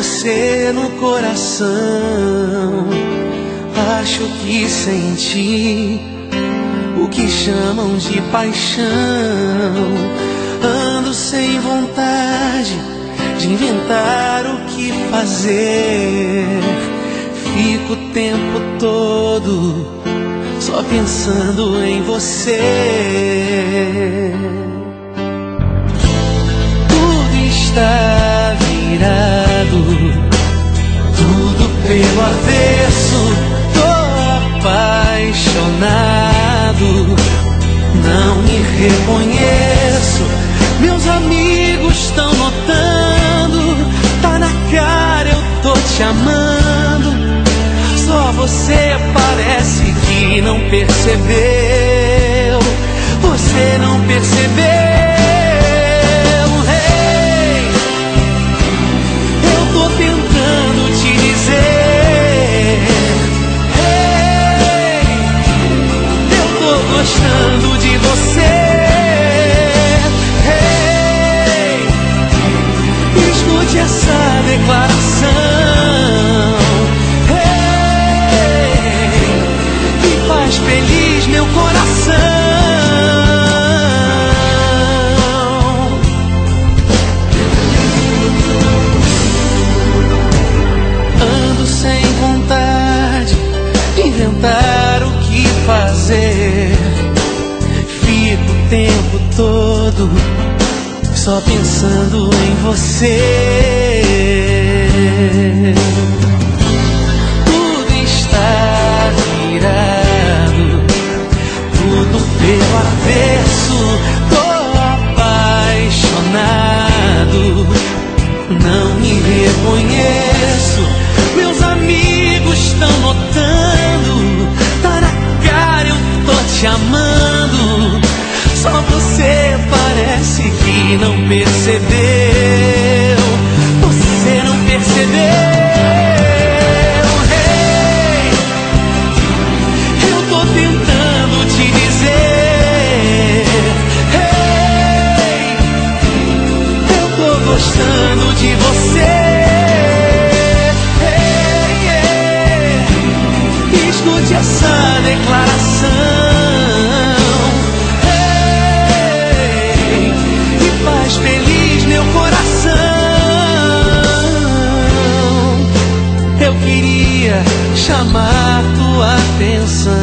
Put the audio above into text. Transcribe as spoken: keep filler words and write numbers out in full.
você no coração. Acho que senti o que chamam de paixão. Ando sem vontade de inventar o que fazer. Fico o tempo todo só pensando em você. Tudo está virado, tudo pelo avesso. Tô apaixonado, não me reconheço. Meus amigos estão notando, tá na cara, eu tô te amando. Só você parece que não percebeu. Você não percebeu. Hey, eu tô tentando te dizer. Hey, eu tô gostando de você. Hey, escute essa declaração. Feliz meu coração. Ando sem vontade de inventar o que fazer. Fico o tempo todo só pensando em você. Tudo está virado, tudo pelo avesso. Tô apaixonado, não me reconheço. Meus amigos estão notando, tá na cara, eu tô te amando. Só você parece que não percebeu. Você não percebeu. Gostando de você. Hey, yeah. Escute essa declaração. Hey, e faz feliz meu coração. Eu queria chamar tua atenção.